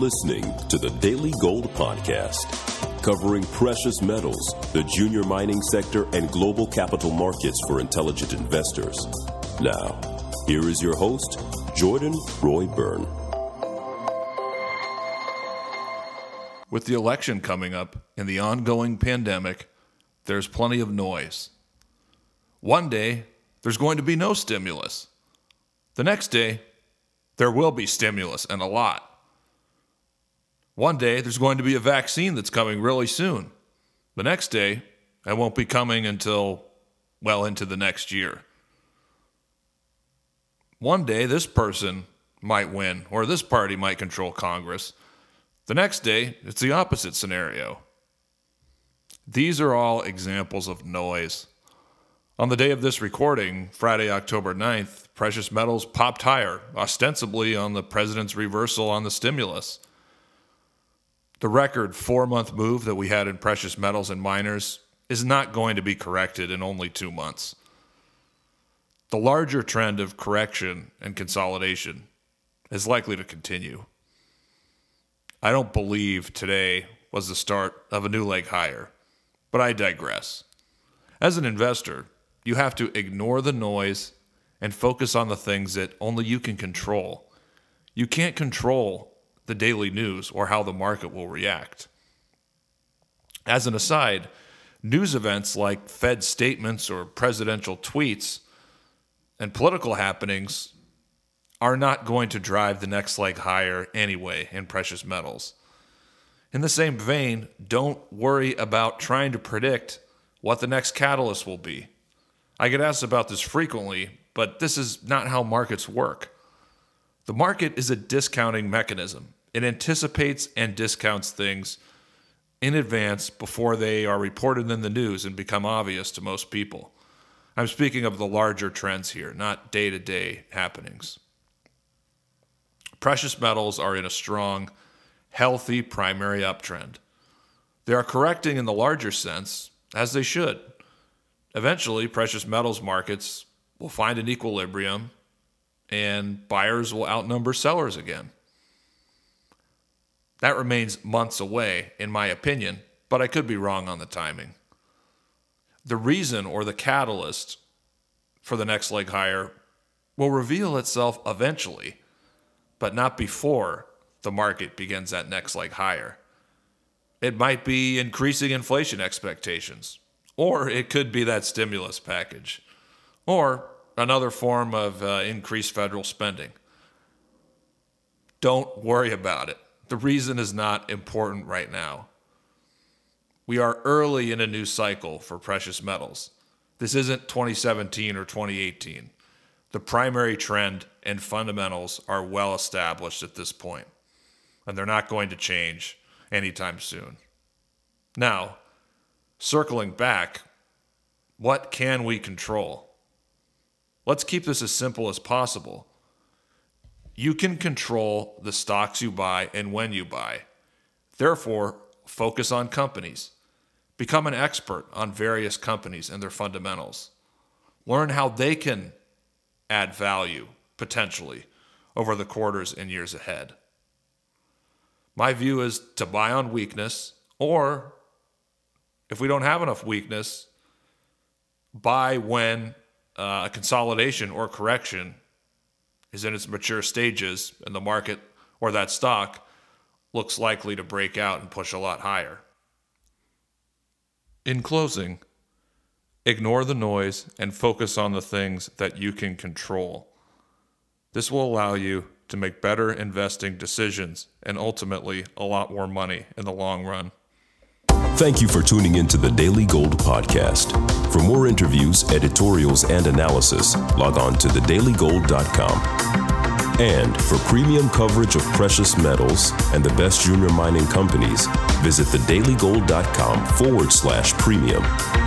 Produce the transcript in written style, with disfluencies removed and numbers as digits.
listening to the Daily Gold Podcast, covering precious metals, the junior mining sector, and global capital markets for intelligent investors. Now, here is your host, Jordan Roy Byrne. With the election coming up and the ongoing pandemic, there's plenty of noise. One day, there's going to be no stimulus. The next day, there will be stimulus, and a lot. One day, there's going to be a vaccine that's coming really soon. The next day, it won't be coming until well into the next year. One day, this person might win, or this party might control Congress. The next day, it's the opposite scenario. These are all examples of noise. On the day of this recording, Friday, October 9th, precious metals popped higher, ostensibly on the president's reversal on the stimulus. The record 4-month move that we had in precious metals and miners is not going to be corrected in only 2 months. The larger trend of correction and consolidation is likely to continue. I don't believe today was the start of a new leg higher, but I digress. As an investor, you have to ignore the noise and focus on the things that only you can control. You can't control the daily news or how the market will react. As an aside, news events like Fed statements or presidential tweets and political happenings are not going to drive the next leg higher anyway in precious metals. In the same vein, don't worry about trying to predict what the next catalyst will be. I get asked about this frequently, but this is not how markets work. The market is a discounting mechanism. It anticipates and discounts things in advance before they are reported in the news and become obvious to most people. I'm speaking of the larger trends here, not day-to-day happenings. Precious metals are in a strong, healthy primary uptrend. They are correcting in the larger sense, as they should. Eventually, precious metals markets will find an equilibrium and buyers will outnumber sellers again. That remains months away, in my opinion, but I could be wrong on the timing. The reason or the catalyst for the next leg higher will reveal itself eventually, but not before the market begins that next leg higher. It might be increasing inflation expectations, or it could be that stimulus package, or another form of increased federal spending. Don't worry about it. The reason is not important right now. We are early in a new cycle for precious metals. This isn't 2017 or 2018. The primary trend and fundamentals are well established at this point, and they're not going to change anytime soon. Now, circling back, what can we control? Let's keep this as simple as possible. You can control the stocks you buy and when you buy. Therefore, focus on companies. Become an expert on various companies and their fundamentals. Learn how they can add value, potentially, over the quarters and years ahead. My view is to buy on weakness, or if we don't have enough weakness, buy when a consolidation or correction is in its mature stages and the market or that stock looks likely to break out and push a lot higher. In closing, ignore the noise and focus on the things that you can control. This will allow you to make better investing decisions and ultimately a lot more money in the long run. Thank you for tuning into the Daily Gold Podcast. For more interviews, editorials, and analysis, log on to thedailygold.com. And for premium coverage of precious metals and the best junior mining companies, visit thedailygold.com/premium.